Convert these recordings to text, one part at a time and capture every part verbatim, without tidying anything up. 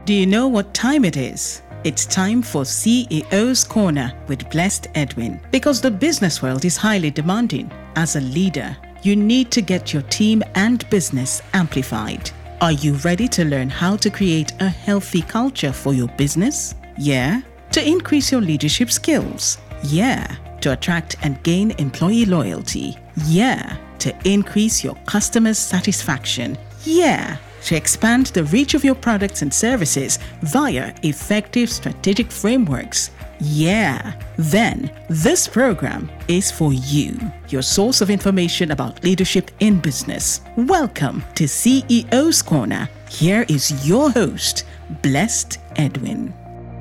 Do you know what time it is? It's time for C E O's Corner with Blessed Edwin. Because the business world is highly demanding. As a leader, you need to get your team and business amplified. Are you ready to learn how to create a healthy culture for your business? Yeah. To increase your leadership skills? Yeah. To attract and gain employee loyalty? Yeah. To increase your customers' satisfaction? Yeah. To expand the reach of your products and services via effective strategic frameworks? Yeah. Then this program is for you, your source of information about leadership in business. Welcome to C E O's Corner. Here is your host, Blessed Edwin.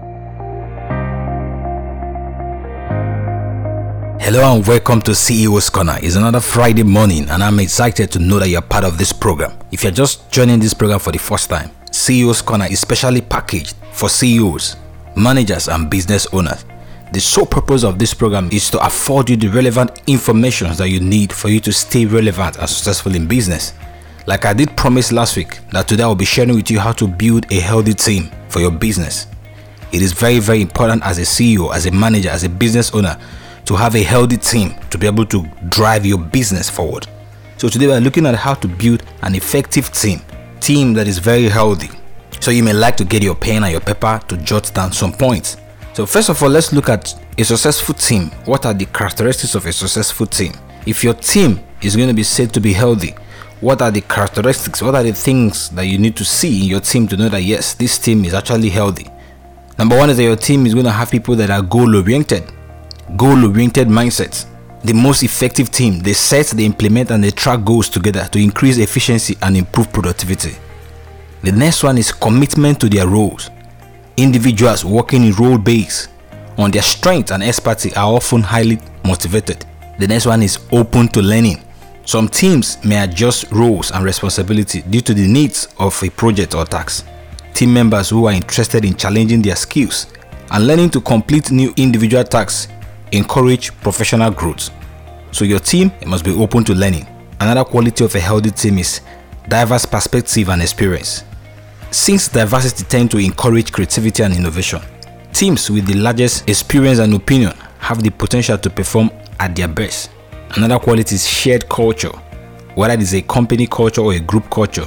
Hello and welcome to C E O's Corner. It's another Friday morning and I'm excited to know that you're part of this program. If you're just joining this program for the first time, C E O's Corner is specially packaged for C E Os, managers and business owners. The sole purpose of this program is to afford you the relevant information that you need for you to stay relevant and successful in business. Like I did promise last week that today I'll be sharing with you how to build a healthy team for your business. It is very very important as a C E O, as a manager, as a business owner to have a healthy team to be able to drive your business forward. So today we're looking at how to build an effective team, team that is very healthy. So you may like to get your pen and your paper to jot down some points. So first of all, let's look at a successful team. What are the characteristics of a successful team? If your team is going to be said to be healthy, what are the characteristics? What are the things that you need to see in your team to know that yes, this team is actually healthy? Number one is that your team is going to have people that are goal-oriented. Goal-oriented mindsets. The most effective team, they set, they implement and they track goals together to increase efficiency and improve productivity. The next one is commitment to their roles. Individuals working in role base on their strength and expertise are often highly motivated. The next one is open to learning. Some teams may adjust roles and responsibility due to the needs of a project or task. Team members who are interested in challenging their skills and learning to complete new individual tasks encourage professional growth. So your team must be open to learning. Another quality of a healthy team is diverse perspective and experience. Since diversity tends to encourage creativity and innovation, teams with the largest experience and opinion have the potential to perform at their best. Another quality is shared culture. Whether it is a company culture or a group culture,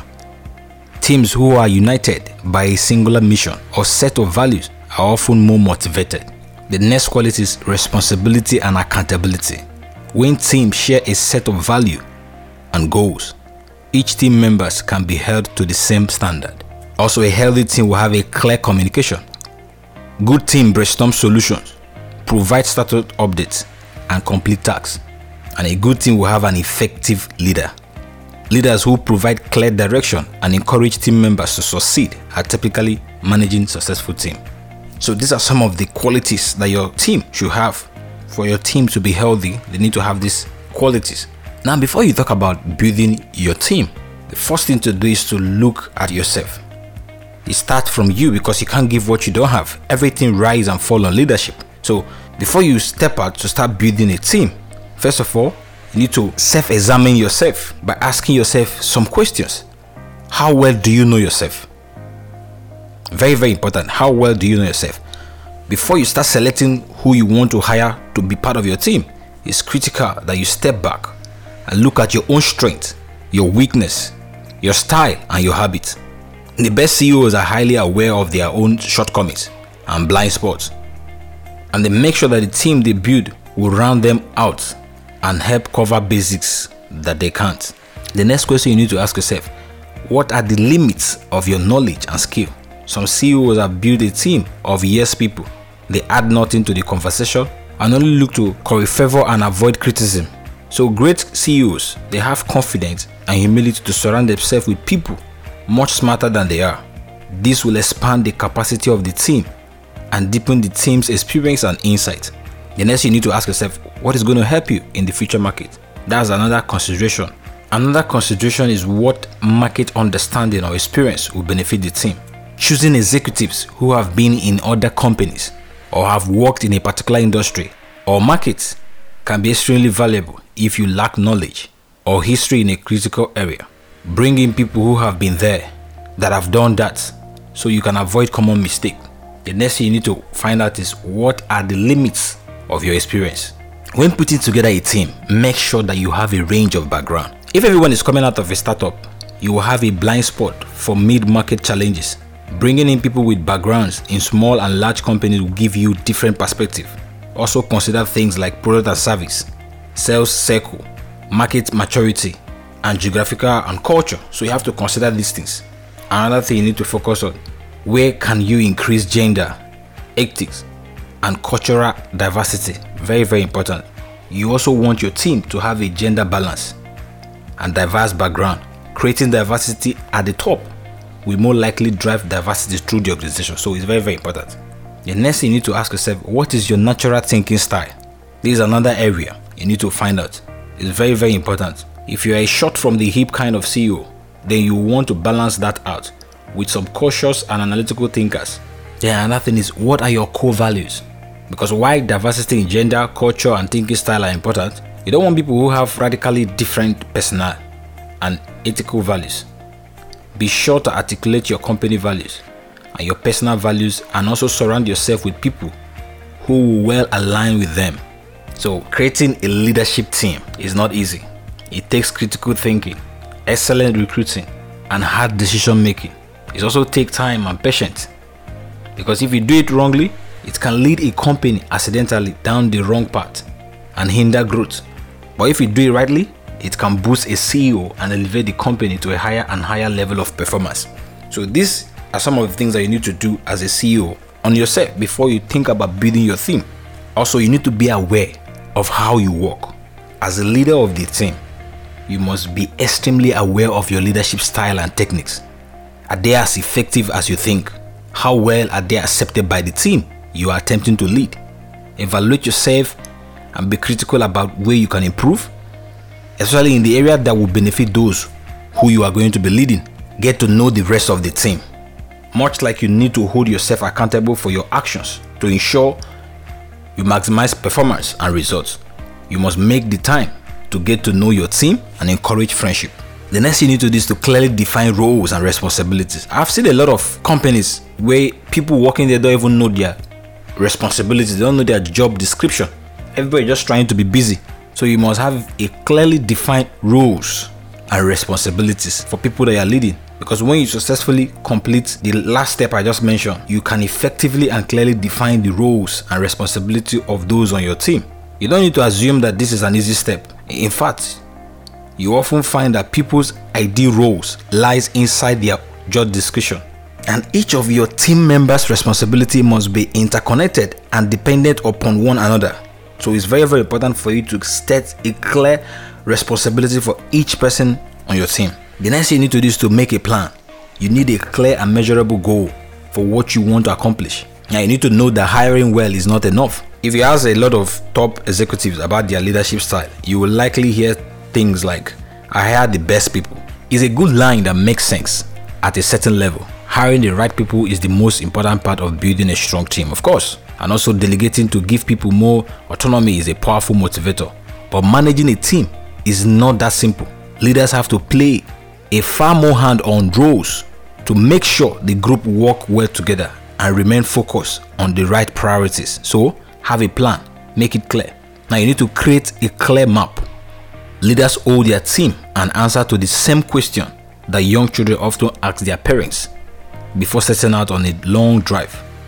teams who are united by a singular mission or set of values are often more motivated. The next quality is responsibility and accountability. When teams share a set of values and goals, each team members can be held to the same standard. Also, a healthy team will have a clear communication. Good team brainstorm solutions, provide status updates, and complete tasks. And a good team will have an effective leader. Leaders who provide clear direction and encourage team members to succeed are typically managing successful team. So these are some of the qualities that your team should have. For your team to be healthy, they need to have these qualities. Now, before you talk about building your team, the first thing to do is to look at yourself. It starts from you because you can't give what you don't have. Everything rise and fall on leadership. So before you step out to start building a team, first of all, you need to self-examine yourself by asking yourself some questions. How well do you know yourself? Very, very important. How well do you know yourself? Before you start selecting who you want to hire to be part of your team, it's critical that you step back and look at your own strength, your weakness, your style, and your habits. The best C E Os are highly aware of their own shortcomings and blind spots, and they make sure that the team they build will round them out and help cover basics that they can't. The next question you need to ask yourself: what are the limits of your knowledge and skill? Some C E Os have built a team of yes people. They add nothing to the conversation and only look to curry favor and avoid criticism. So great C E Os, they have confidence and humility to surround themselves with people much smarter than they are. This will expand the capacity of the team and deepen the team's experience and insight. The next you need to ask yourself, what is going to help you in the future market? That's another consideration. Another consideration is what market understanding or experience will benefit the team. Choosing executives who have been in other companies or have worked in a particular industry or market can be extremely valuable if you lack knowledge or history in a critical area. Bring in people who have been there, that have done that, so you can avoid common mistakes. The next thing you need to find out is what are the limits of your experience. When putting together a team, make sure that you have a range of background. If everyone is coming out of a startup, you will have a blind spot for mid-market challenges. Bringing in people with backgrounds in small and large companies will give you different perspective. Also consider things like product and service, sales cycle, market maturity, and geographical and culture. So you have to consider these things. Another thing you need to focus on, where can you increase gender, ethics, and cultural diversity? Very, very important. You also want your team to have a gender balance and diverse background. Creating diversity at the top will more likely drive diversity through the organization. So it's very, very important. The next thing you need to ask yourself, what is your natural thinking style? This is another area you need to find out. It's very, very important. If you are a shot from the hip kind of C E O, then you want to balance that out with some cautious and analytical thinkers. Then another thing is, what are your core values? Because while diversity in gender, culture, and thinking style are important, you don't want people who have radically different personal and ethical values. Be sure to articulate your company values and your personal values, and also surround yourself with people who will well align with them. So creating a leadership team is not easy. It takes critical thinking, excellent recruiting, and hard decision making. It also takes time and patience, because if you do it wrongly, it can lead a company accidentally down the wrong path and hinder growth. But if you do it rightly, it can boost a C E O and elevate the company to a higher and higher level of performance. So these are some of the things that you need to do as a C E O on yourself before you think about building your team. Also, you need to be aware of how you work. As a leader of the team, you must be extremely aware of your leadership style and techniques. Are they as effective as you think? How well are they accepted by the team you are attempting to lead? Evaluate yourself and be critical about where you can improve, especially in the area that will benefit those who you are going to be leading. Get to know the rest of the team. Much like you need to hold yourself accountable for your actions to ensure you maximize performance and results, you must make the time to get to know your team and encourage friendship. The next thing you need to do is to clearly define roles and responsibilities. I've seen a lot of companies where people working there don't even know their responsibilities, they don't know their job description. Everybody just trying to be busy. So you must have a clearly defined roles and responsibilities for people that you are leading. Because when you successfully complete the last step I just mentioned, you can effectively and clearly define the roles and responsibility of those on your team. You don't need to assume that this is an easy step. In fact, you often find that people's ideal roles lies inside their job description. And each of your team members' responsibility must be interconnected and dependent upon one another. So it's very, very important for you to set a clear responsibility for each person on your team. The next thing you need to do is to make a plan. You need a clear and measurable goal for what you want to accomplish. Now you need to know that hiring well is not enough. If you ask a lot of top executives about their leadership style, you will likely hear things like, I hire the best people. It's a good line that makes sense at a certain level. Hiring the right people is the most important part of building a strong team, of course. And also delegating to give people more autonomy is a powerful motivator. But managing a team is not that simple. Leaders have to play a far more hand-on roles to make sure the group work well together and remain focused on the right priorities. So have a plan, make it clear. Now you need to create a clear map. Leaders owe their team an answer to the same question that young children often ask their parents before setting out on a long drive.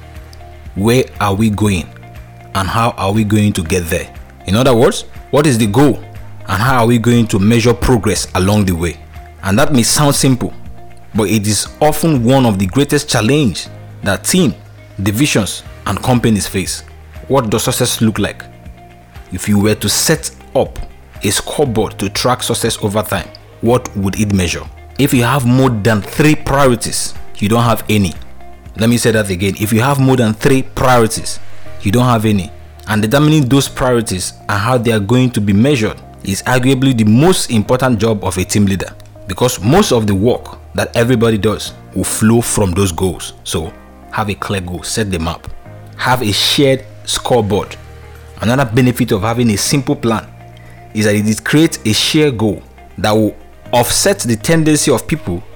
Where are we going and how are we going to get there? In other words, what is the goal and how are we going to measure progress along the way? And that may sound simple, but it is often one of the greatest challenges that team, divisions, and companies face. What does success look like? If you were to set up a scoreboard to track success over time, what would it measure? If you have more than three priorities, you don't have any. Let me say that again. If you have more than three priorities, you don't have any. And determining those priorities and how they are going to be measured is arguably the most important job of a team leader, because most of the work that everybody does will flow from those goals. So have a clear goal, set the map, have a shared scoreboard. Another benefit of having a simple plan is that it creates a shared goal that will offset the tendency of people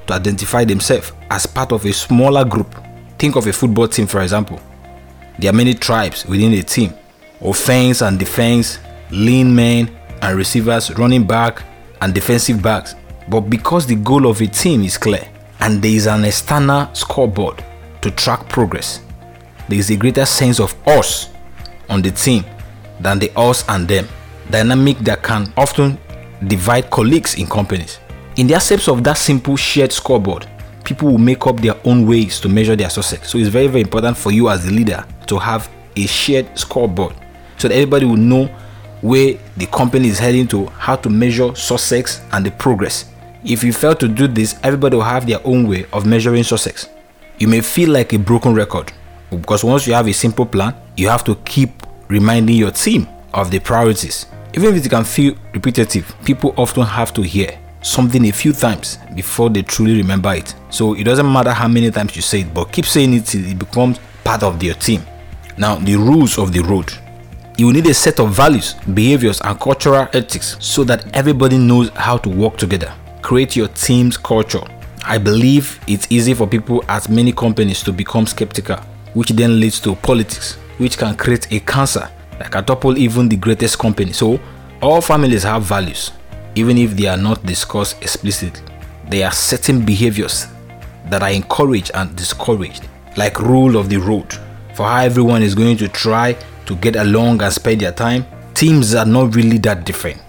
to identify themselves as part of a smaller group. Think of a football team, for example. There are many tribes within a team: offense and defense, lean men and receivers, running back and defensive backs. But because the goal of a team is clear and there is an external scoreboard to track progress, there is a greater sense of us on the team than the us and them dynamic that can often divide colleagues in companies. In the absence of that simple shared scoreboard, people will make up their own ways to measure their success. So it's very, very important for you as the leader to have a shared scoreboard so that everybody will know where the company is heading to, how to measure success and the progress. If you fail to do this, everybody will have their own way of measuring success. You may feel like a broken record because once you have a simple plan, you have to keep reminding your team of the priorities. Even if it can feel repetitive, people often have to hear something a few times before they truly remember it. So it doesn't matter how many times you say it, but keep saying it till it becomes part of your team. Now, the rules of the road. You will need a set of values, behaviors, and cultural ethics so that everybody knows how to work together. Create your team's culture. I believe it's easy for people at many companies to become skeptical, which then leads to politics, which can create a cancer that can topple even the greatest company. So, all families have values, even if they are not discussed explicitly. There are certain behaviors that are encouraged and discouraged, like rule of the road, for how everyone is going to try to get along and spend their time. Teams are not really that different.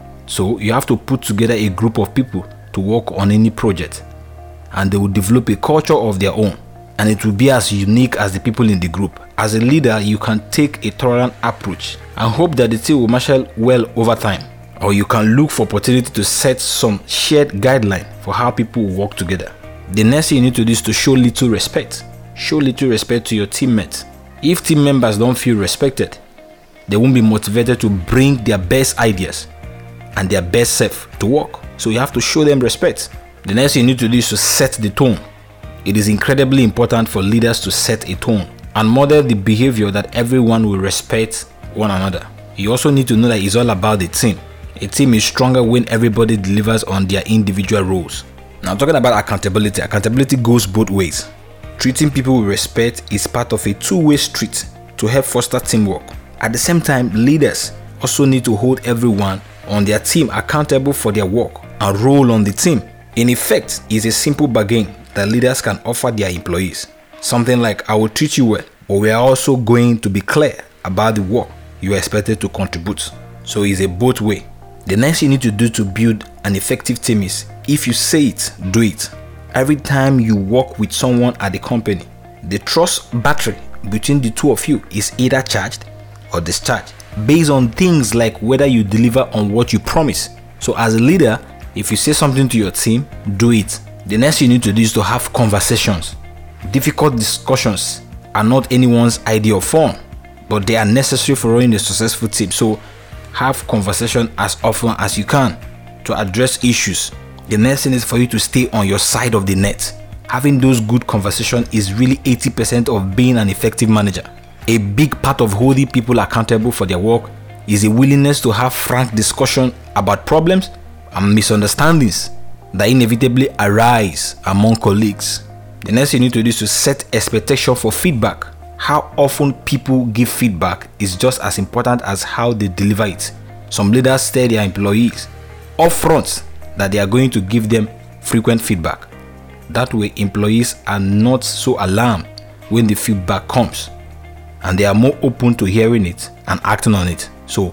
So you have to put together a group of people to work on any project, and they will develop a culture of their own, and it will be as unique as the people in the group. As a leader, you can take a tolerant approach and hope that the team will marshal well over time, or you can look for opportunity to set some shared guideline for how people will work together. The next thing you need to do is to show little respect. Show little respect to your teammates. If team members don't feel respected, they won't be motivated to bring their best ideas and their best self to work. So you have to show them respect. The next thing you need to do is to set the tone. It is incredibly important for leaders to set a tone and model the behavior that everyone will respect one another. You also need to know that it's all about the team. A team is stronger when everybody delivers on their individual roles. Now, talking about accountability, accountability goes both ways. Treating people with respect is part of a two-way street to help foster teamwork. At the same time, leaders also need to hold everyone on their team accountable for their work and role on the team. In effect, it's a simple bargain that leaders can offer their employees. Something like, I will treat you well, but we are also going to be clear about the work you are expected to contribute. So it's a both way. The next thing you need to do to build an effective team is, if you say it, do it. Every time you work with someone at the company, the trust battery between the two of you is either charged or discharged based on things like whether you deliver on what you promise. So as a leader, if you say something to your team, do it. The next thing you need to do is to have conversations. Difficult discussions are not anyone's idea of fun, but they are necessary for running a successful team. So have conversation as often as you can to address issues. The next thing is for you to stay on your side of the net. Having those good conversations is really eighty percent of being an effective manager. A big part of holding people accountable for their work is a willingness to have frank discussion about problems and misunderstandings that inevitably arise among colleagues. The next thing you need to do is to set expectation for feedback. How often people give feedback is just as important as how they deliver it. Some leaders tell their employees upfront that they are going to give them frequent feedback. That way, employees are not so alarmed when the feedback comes, and they are more open to hearing it and acting on it. So,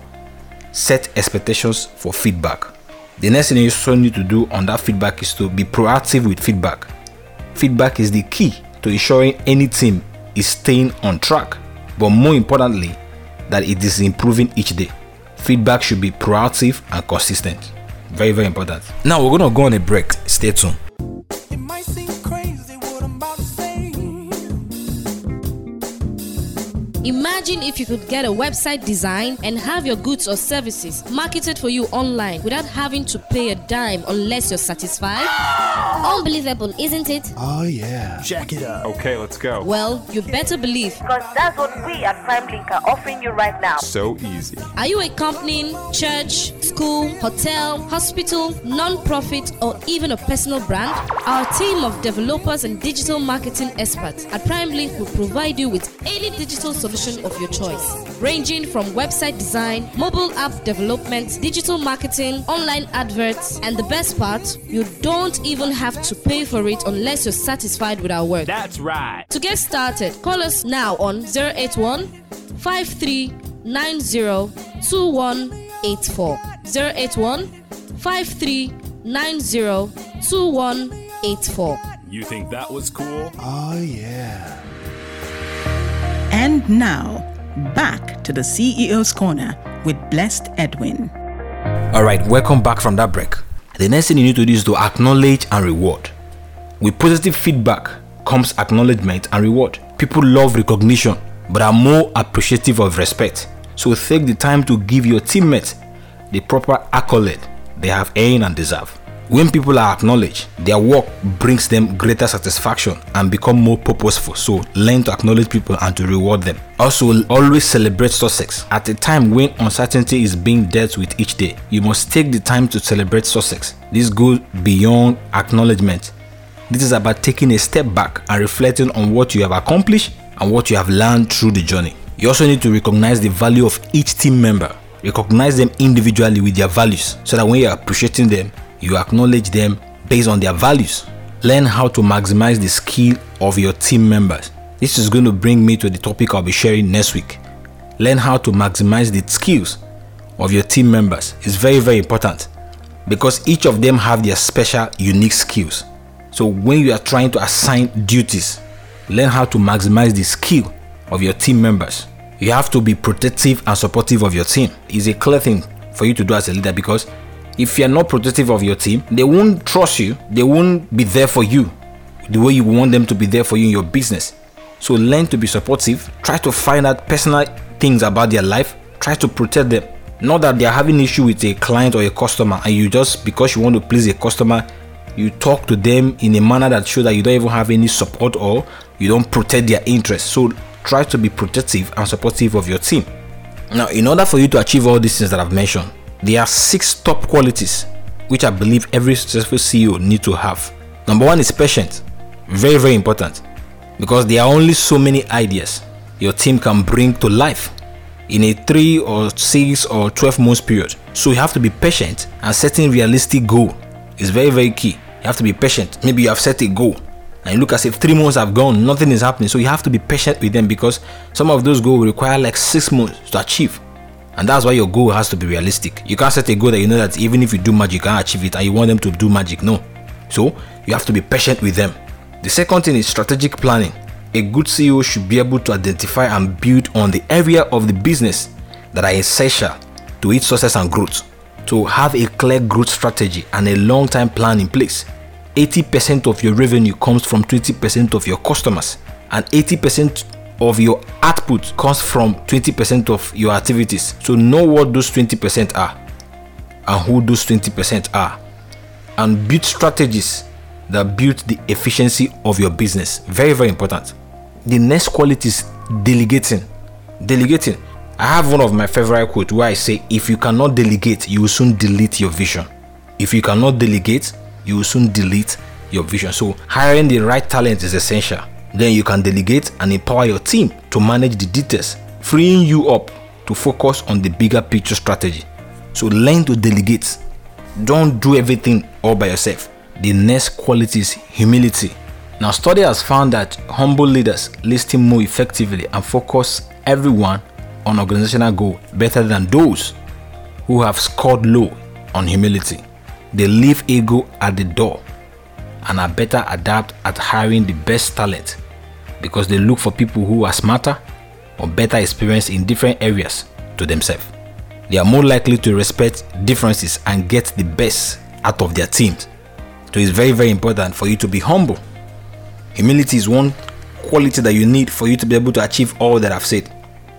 set expectations for feedback. The next thing you also need to do on that feedback is to be proactive with feedback. Feedback is the key to ensuring any team is staying on track, but more importantly, that it is improving each day. Feedback should be proactive and consistent. Very, very important. Now we're going to go on a break. Stay tuned. It might seem crazy what I'm about to say. Imagine Imagine if you could get a website designed and have your goods or services marketed for you online without having to pay a dime unless you're satisfied. Unbelievable, isn't it? Oh yeah. Check it out. Okay, let's go. Well, you better believe. Because that's what we at PrimeLink are offering you right now. So easy. Are you a company, church, school, hotel, hospital, non-profit, or even a personal brand? Our team of developers and digital marketing experts at PrimeLink will provide you with any digital solution of your choice, ranging from website design, mobile app development, digital marketing, online adverts, and the best part, you don't even have to pay for it unless you're satisfied with our work. That's right. To get started, call us now on zero eight one, five three nine zero, two one eight four. zero eight one, five three nine zero, two one eight four. You think that was cool? Oh yeah. And now, back to the C E O's Corner with Blessed Edwin. Alright, welcome back from that break. The next thing you need to do is to acknowledge and reward. With positive feedback comes acknowledgement and reward. People love recognition but are more appreciative of respect. So take the time to give your teammates the proper accolade they have earned and deserve. When people are acknowledged, their work brings them greater satisfaction and become more purposeful. So learn to acknowledge people and to reward them. Also, always celebrate success. At a time when uncertainty is being dealt with each day, you must take the time to celebrate success. This goes beyond acknowledgement. This is about taking a step back and reflecting on what you have accomplished and what you have learned through the journey. You also need to recognize the value of each team member. Recognize them individually with their values so that when you are appreciating them, you acknowledge them based on their values. Learn how to maximize the skill of your team members. This is going to bring me to the topic I'll be sharing next week. Learn how to maximize the skills of your team members. It's very, very important because each of them have their special, unique skills. So when you are trying to assign duties, learn how to maximize the skill of your team members. You have to be protective and supportive of your team. It's a clear thing for you to do as a leader because if you're not protective of your team, they won't trust you. They won't be there for you the way you want them to be there for you in your business. So learn to be supportive. Try to find out personal things about their life. Try to protect them. Not that they're having issue with a client or a customer and you just, because you want to please a customer, you talk to them in a manner that shows that you don't even have any support or you don't protect their interests. So try to be protective and supportive of your team. Now, in order for you to achieve all these things that I've mentioned, there are six top qualities which I believe every successful C E O needs to have. Number one is patience. Very, very important because there are only so many ideas your team can bring to life in a three or six or twelve months period. So you have to be patient and setting realistic goal is very, very key. You have to be patient. Maybe you have set a goal and you look as if three months have gone, nothing is happening. So you have to be patient with them because some of those goals will require like six months to achieve. And that's why your goal has to be realistic. You can't set a goal that you know that even if you do magic, you can't achieve it and you want them to do magic. No. So you have to be patient with them. The second thing is strategic planning. A good C E O should be able to identify and build on the area of the business that are essential to its success and growth. To have a clear growth strategy and a long-term plan in place. eighty percent of your revenue comes from twenty percent of your customers and eighty percent of your output comes from twenty percent of your activities. So know what those twenty percent are and who those twenty percent are and build strategies that build the efficiency of your business. Very, very important. The next quality is delegating. Delegating. I have one of my favorite quotes where I say, if you cannot delegate, you will soon delete your vision. If you cannot delegate, you will soon delete your vision. So hiring the right talent is essential. Then you can delegate and empower your team to manage the details, freeing you up to focus on the bigger picture strategy. So learn to delegate. Don't do everything all by yourself. The next quality is humility. Now, study has found that humble leaders listen more effectively and focus everyone on organizational goal better than those who have scored low on humility. They leave ego at the door and are better adept at hiring the best talent because they look for people who are smarter or better experienced in different areas to themselves. They are more likely to respect differences and get the best out of their teams. So it's very, very important for you to be humble. Humility is one quality that you need for you to be able to achieve all that I've said.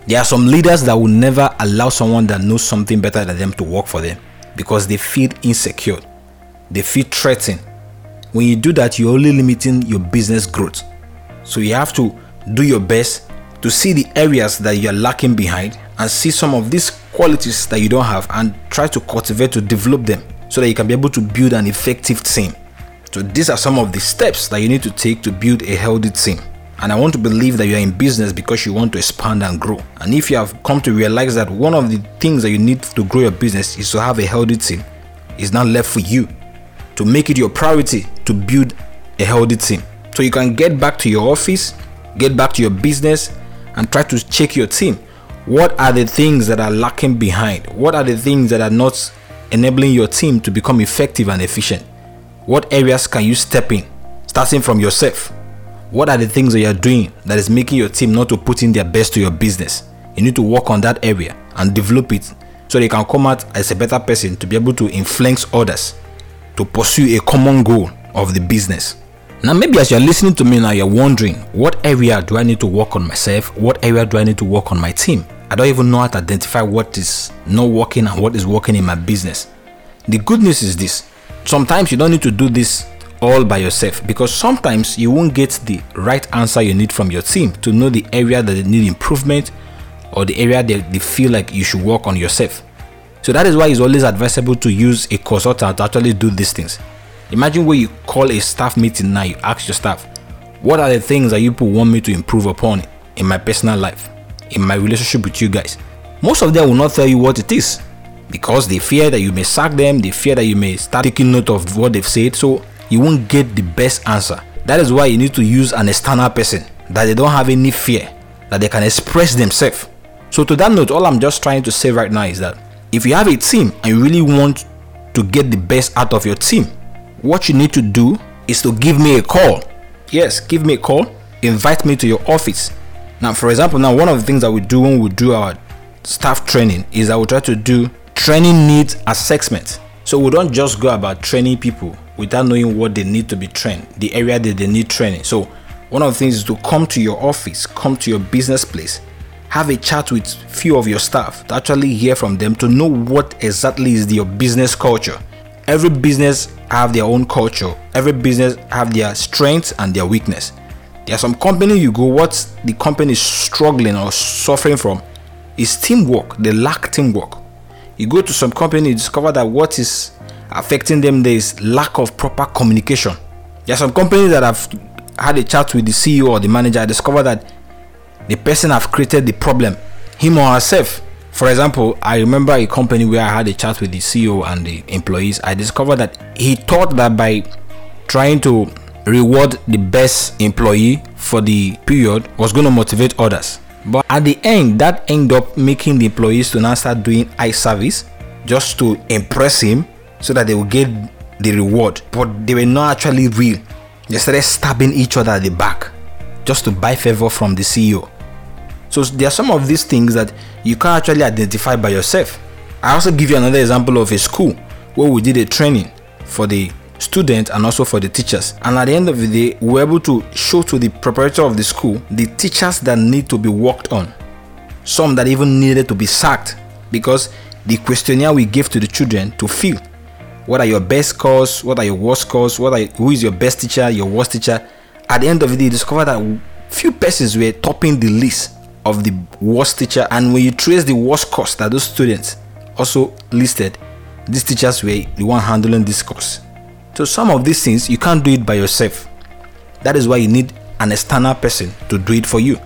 There are some leaders that will never allow someone that knows something better than them to work for them because they feel insecure. They feel threatened. When you do that, you're only limiting your business growth. So you have to do your best to see the areas that you're lacking behind and see some of these qualities that you don't have and try to cultivate to develop them so that you can be able to build an effective team. So these are some of the steps that you need to take to build a healthy team. And I want to believe that you are in business because you want to expand and grow. And if you have come to realize that one of the things that you need to grow your business is to have a healthy team, it's now left for you to make it your priority to build a healthy team. So you can get back to your office, get back to your business, and try to check your team. What are the things that are lacking behind? What are the things that are not enabling your team to become effective and efficient? What areas can you step in, starting from yourself? What are the things that you're doing that is making your team not to put in their best to your business? You need to work on that area and develop it so they can come out as a better person to be able to influence others to pursue a common goal of the business. Now, maybe as you're listening to me now, you're wondering, what area do I need to work on myself? What area do I need to work on my team? I don't even know how to identify what is not working and what is working in my business. The good news is this. Sometimes you don't need to do this all by yourself because sometimes you won't get the right answer you need from your team to know the area that they need improvement or the area that they feel like you should work on yourself. So that is why it's always advisable to use a consultant to actually do these things. Imagine when you call a staff meeting now, you ask your staff, what are the things that you people want me to improve upon in my personal life, in my relationship with you guys? Most of them will not tell you what it is because they fear that you may sack them, they fear that you may start taking note of what they've said, so you won't get the best answer. That is why you need to use an external person that they don't have any fear, that they can express themselves. So to that note, all I'm just trying to say right now is that if you have a team and you really want to get the best out of your team, what you need to do is to give me a call. Yes, give me a call. Invite me to your office. Now, for example, now one of the things that we do when we do our staff training is that we try to do training needs assessment. So we don't just go about training people without knowing what they need to be trained, the area that they need training. So one of the things is to come to your office, come to your business place, have a chat with few of your staff to actually hear from them to know what exactly is your business culture. Every business have their own culture. Every business have their strengths and their weakness. There are some company you go, what the company is struggling or suffering from is teamwork. They lack teamwork. You go to some company, you discover that what is affecting them there is lack of proper communication. There are some companies that have had a chat with the C E O or the manager. I discover that the person have created the problem, him or herself. For example, I remember a company where I had a chat with the C E O and the employees. I discovered that he thought that by trying to reward the best employee for the period was going to motivate others. But at the end, that ended up making the employees to now start doing eye service just to impress him so that they will get the reward. But they were not actually real. They started stabbing each other at the back just to buy favor from the C E O. So there are some of these things that you can't actually identify by yourself. I also give you another example of a school where we did a training for the students and also for the teachers. And at the end of the day, we were able to show to the proprietor of the school the teachers that need to be worked on. Some that even needed to be sacked because the questionnaire we gave to the children to fill. What are your best scores? What are your worst scores? What are, who is your best teacher, your worst teacher? At the end of the day, you discover that few persons were topping the list of the worst teacher, and when you trace the worst course that those students also listed, these teachers were the one handling this course. So some of these things you can't do it by yourself. That is why you need an external person to do it for you.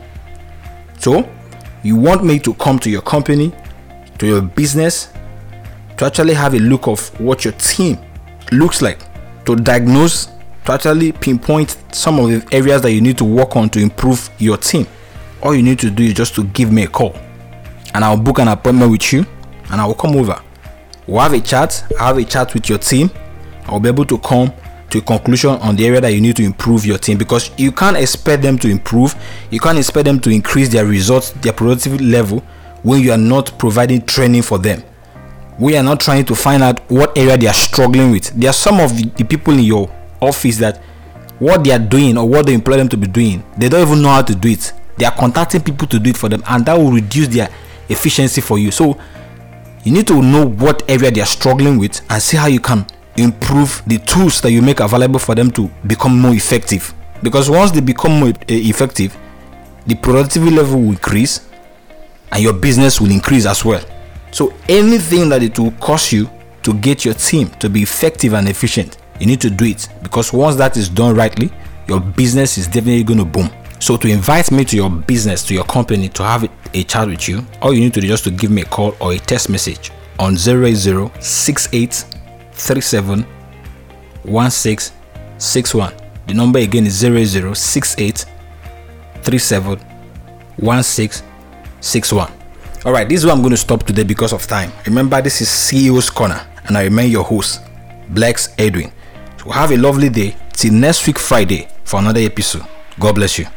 So you want me to come to your company, to your business, to actually have a look of what your team looks like, to diagnose, to actually pinpoint some of the areas that you need to work on to improve your team. All you need to do is just to give me a call and I'll book an appointment with you and I will come over. We'll have a chat. I'll have a chat with your team. I'll be able to come to a conclusion on the area that you need to improve your team, because you can't expect them to improve. You can't expect them to increase their results, their productivity level, when you are not providing training for them. We are not trying to find out what area they are struggling with. There are some of the people in your office that what they are doing or what they employ them to be doing, they don't even know how to do it. They are contacting people to do it for them, and that will reduce their efficiency for you. So you need to know what area they are struggling with and see how you can improve the tools that you make available for them to become more effective. Because once they become more effective, the productivity level will increase and your business will increase as well. So anything that it will cost you to get your team to be effective and efficient, you need to do it, because once that is done rightly, your business is definitely going to boom. So to invite me to your business, to your company, to have a chat with you, all you need to do is just to give me a call or a text message on zero eight zero, six eight three seven, one six six one. The number again is zero eight zero, six eight three seven, one six six one. All right, this is where I'm going to stop today because of time. Remember, this is C E O's Corner, and I remain your host, Blessed Edwin. So have a lovely day till next week Friday for another episode. God bless you.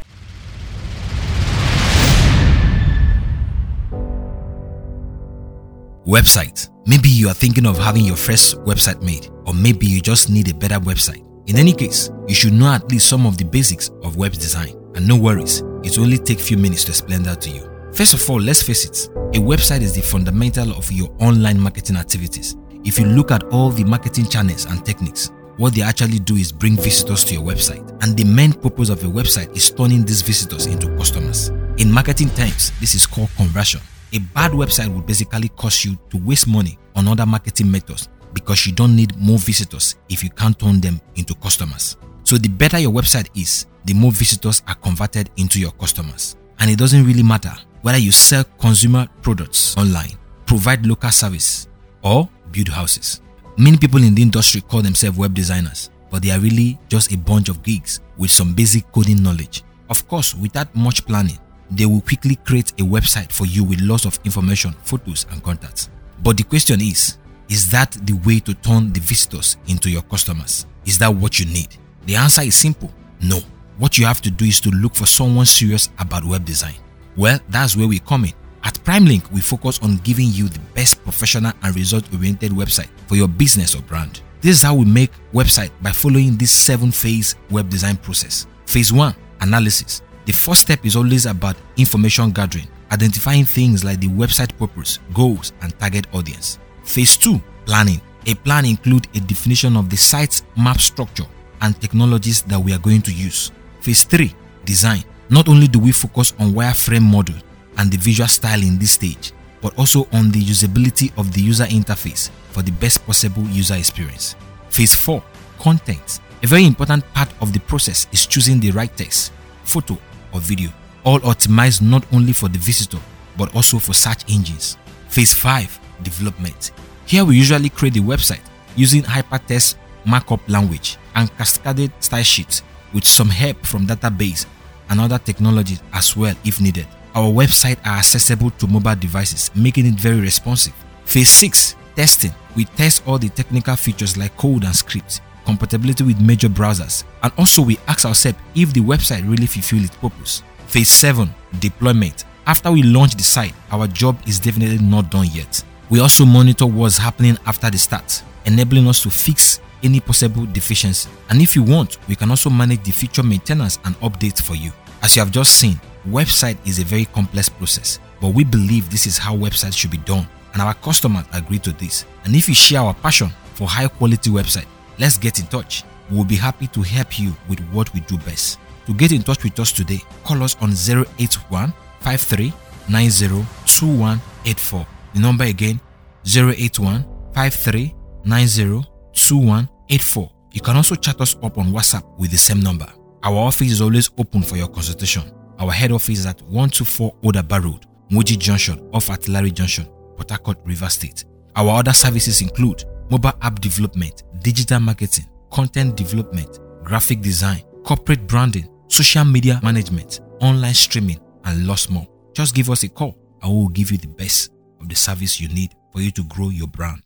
Website. Maybe you are thinking of having your first website made, or maybe you just need a better website. In any case, you should know at least some of the basics of web design. And no worries, it will only take few minutes to explain that to you. First of all, let's face it, a website is the fundamental of your online marketing activities. If you look at all the marketing channels and techniques, what they actually do is bring visitors to your website. And the main purpose of a website is turning these visitors into customers. In marketing terms, this is called conversion. A bad website will basically cause you to waste money on other marketing methods, because you don't need more visitors if you can't turn them into customers. So the better your website is, the more visitors are converted into your customers. And it doesn't really matter whether you sell consumer products online, provide local service, or build houses. Many people in the industry call themselves web designers, but they are really just a bunch of geeks with some basic coding knowledge. Of course, without much planning, they will quickly create a website for you with lots of information, photos, and contacts. But the question is, is that the way to turn the visitors into your customers? Is that what you need? The answer is simple, no. What you have to do is to look for someone serious about web design. Well, that's where we come in. At PrimeLink, we focus on giving you the best professional and result-oriented website for your business or brand. This is how we make website by following this seven-phase web design process. Phase one, analysis. The first step is always about information gathering, identifying things like the website purpose, goals, and target audience. Phase two, planning. A plan includes a definition of the site's map structure and technologies that we are going to use. Phase three, design. Not only do we focus on wireframe model and the visual style in this stage, but also on the usability of the user interface for the best possible user experience. Phase four, content. A very important part of the process is choosing the right text, photo, or video, all optimized not only for the visitor but also for search engines. Phase five, development. Here we usually create the website using hypertext markup language and cascaded style sheets with some help from database and other technologies as well if needed. Our websites are accessible to mobile devices, making it very responsive. Phase six, testing. We test all the technical features like code and scripts, compatibility with major browsers, and also we ask ourselves if the website really fulfills its purpose. Phase seven, deployment. After we launch the site, our job is definitely not done yet. We also monitor what's happening after the start, enabling us to fix any possible deficiency. And if you want, we can also manage the feature maintenance and updates for you. As you have just seen, website is a very complex process, but we believe this is how websites should be done, and our customers agree to this. And if you share our passion for high quality website, let's get in touch. We'll be happy to help you with what we do best. To get in touch with us today, call us on zero eight one, five three nine zero, two one eight four. The number again, zero eight one, five three nine zero, two one eight four. You can also chat us up on WhatsApp with the same number. Our office is always open for your consultation. Our head office is at one two four Odaba Road, Moji Junction off Artillery Junction, Port Harcourt, Rivers State. Our other services include mobile app development, digital marketing, content development, graphic design, corporate branding, social media management, online streaming, and lots more. Just give us a call and we will give you the best of the service you need for you to grow your brand.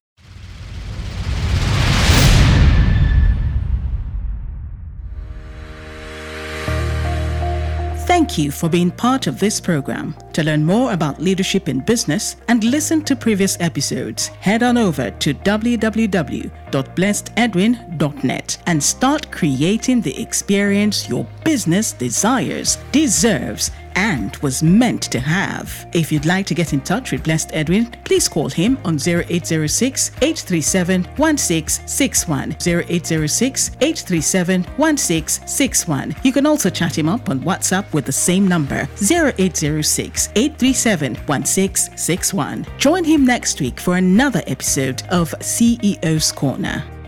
Thank you for being part of this program. To learn more about leadership in business and listen to previous episodes, head on over to w w w dot blessed edwin dot net and start creating the experience your business desires, deserves, and was meant to have. If you'd like to get in touch with Blessed Edwin, please call him on zero eight zero six, eight three seven, one six six one, zero eight zero six, eight three seven, one six six one. You can also chat him up on WhatsApp with the same number, zero eight zero six, eight three seven, one six six one. Join him next week for another episode of C E O's Corner.